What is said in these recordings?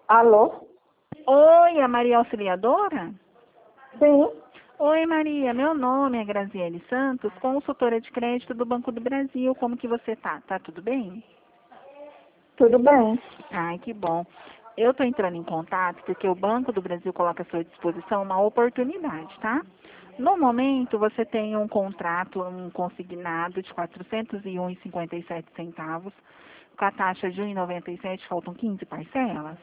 Alô? Oi, a Maria Auxiliadora? Sim, Oi, Maria. Meu nome é Graziele Santos, consultora de crédito do Banco do Brasil. Como que você tá? Tá tudo bem? tudo bem. Ai, que bom. Eu estou entrando em contato porque o Banco do Brasil coloca à sua disposição uma oportunidade, tá? No momento, você tem um contrato, um consignado de R$ 401,57, com a taxa de 1,97, faltam 15 parcelas.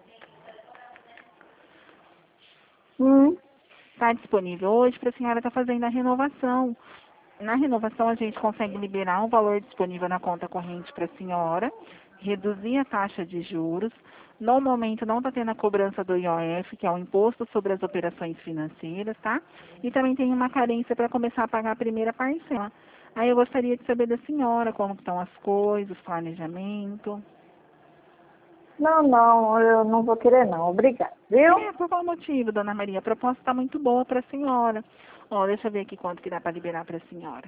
Hum, Está disponível hoje para a senhora estar fazendo a renovação. Na renovação, a gente consegue liberar um valor disponível na conta corrente para a senhora, reduzir a taxa de juros. No momento, não está tendo a cobrança do IOF, que é o Imposto sobre as Operações Financeiras, tá? E também tem uma carência para começar a pagar a primeira parcela. Aí eu gostaria de saber da senhora como estão as coisas, planejamento. não, eu não vou querer não. Obrigada, viu? Por qual motivo, dona Maria? A proposta está muito boa para a senhora. Ó, deixa eu ver aqui quanto que dá para liberar para a senhora.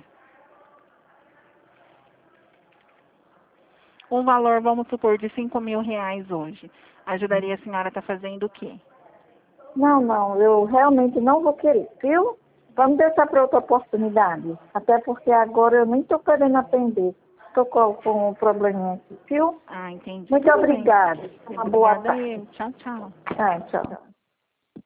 Um valor, vamos supor, de R$ 5.000 hoje. Ajudaria a senhora a estar fazendo o quê? Não, eu realmente não vou querer, viu? Vamos deixar para outra oportunidade. Até porque agora eu nem estou querendo atender. Estou com um probleminha aqui, viu? Ah, entendi. Muito Tudo bem. obrigada. Uma boa Obrigada tarde. eu. Tchau, tchau. Tchau.